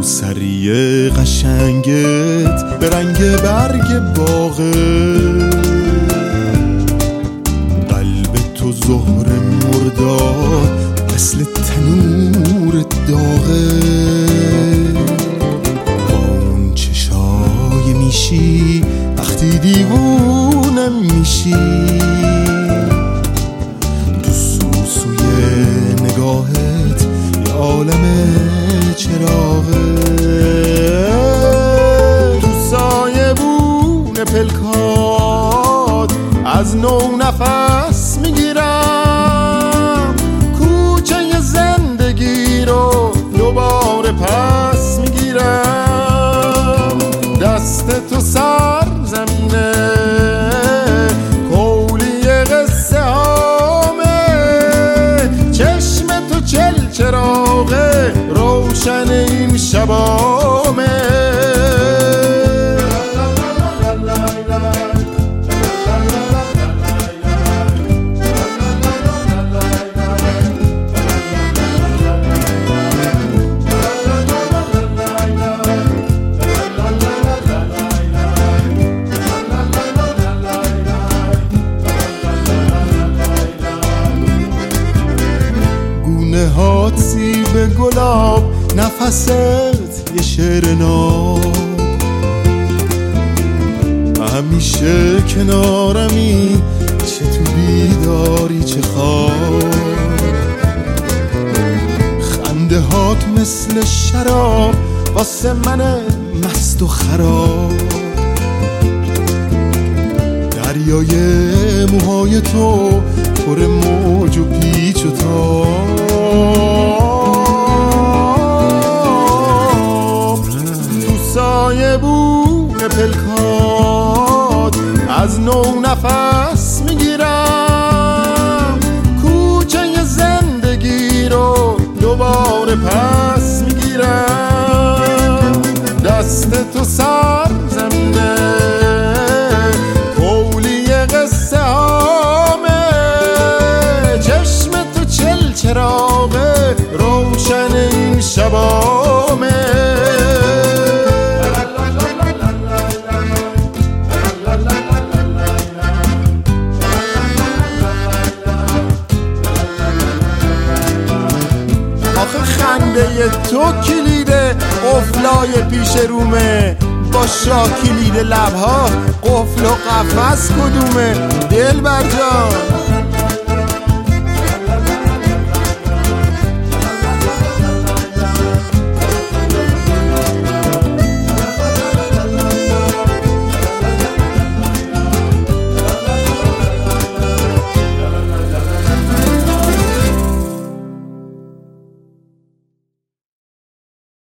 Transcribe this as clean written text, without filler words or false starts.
سری قشنگت به رنگ برگ باغه، قلب تو زهر مرداد مثل تنور داغه، با اون چشای میشی وقتی دیوونم میشی، تو سوسوی نگاهت یه عالم چراغه، تو سایه بون پلکات از نو نفس میگیرم، کوچه زندگی رو دوباره پس میگیرم، دست تو سر زمینه کولی قصه هامه، چشم تو چل چراغه روشن این شبامه. هات سیب گلاب، نفست یه شعر ناب، همیشه کنارمی، چه تو بیداری چه خواب، خنده هات مثل شراب واسه من مست و خراب، دریای موهای تو پر موج و پیچ و تاب، تو سایه بون پلکات از نو نفس میگیرم، کوچه زندگی رو دوباره پس میگیرم، دست تو سر زمینه کولی قصه هامه، چشم تو چل چراغه روشن این شبامه. آخه خنده تو کلیده قفلای پیش رومه، با شاکلید لبها قفل و قفس کدومه دلبر جان؟